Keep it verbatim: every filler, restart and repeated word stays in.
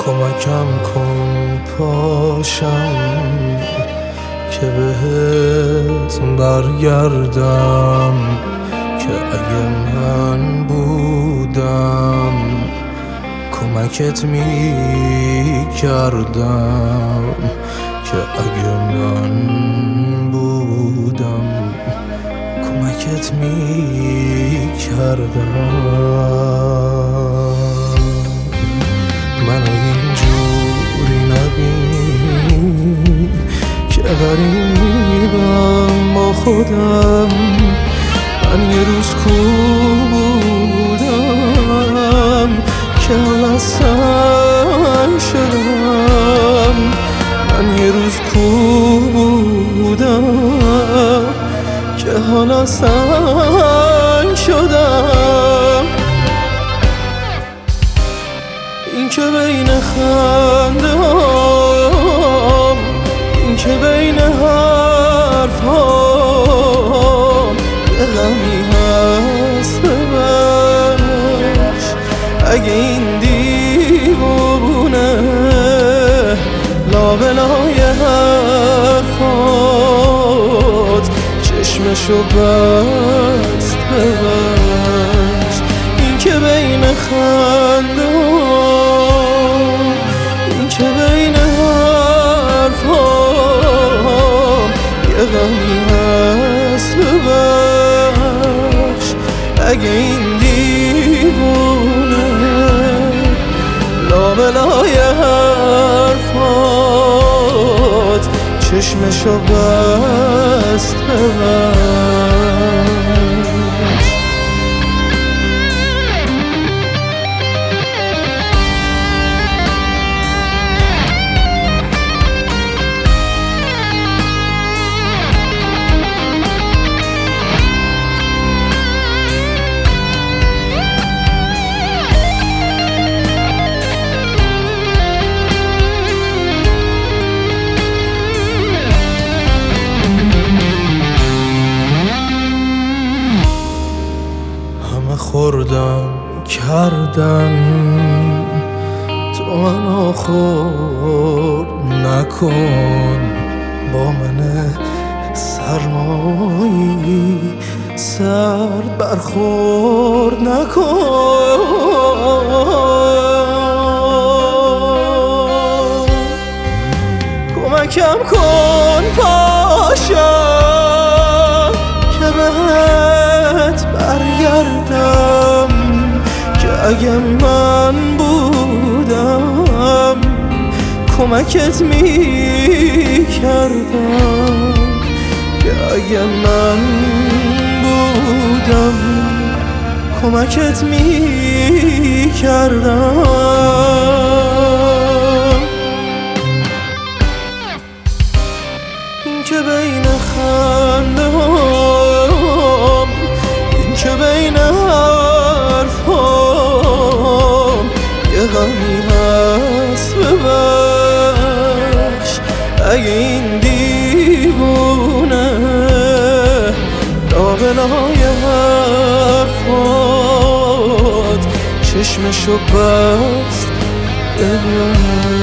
کمکم کن پاشم که بهت برگردم، که اگه من بودم کمکت می کردم، که اگه من بودم کمکت می کردم. منو اینجوری نبین که غریبم با خودم. من یه روز کو بودم که حالا سنگ شدم. من یه روز کو بودم که حالا سنگ شدم. این که بین خنده هام، این که بین حرف هام یه غمی هست ببخش. اگه این دیوونه لابلای حرفات چشمشو بست ببخش. این که بین خنده هام، این که بین حرف هام یه غمی هست ببخش. اگه این دیوونه لابلای حرفات چشمشو بست ببخش. خوردم کردن تو منو خورد نکن، با من سرمایی سرد برخورد نکن. کمکم کن پاشم که بهت برگردم، که اگه من بودم کمکت می کردم، که اگه من بودم کمکت می کردم. این که بین خنده هام، این که بین حرف هام یه غمی هست ببخش. اگه این دیوونه لابلای حرفات چشمشو بست ببخش.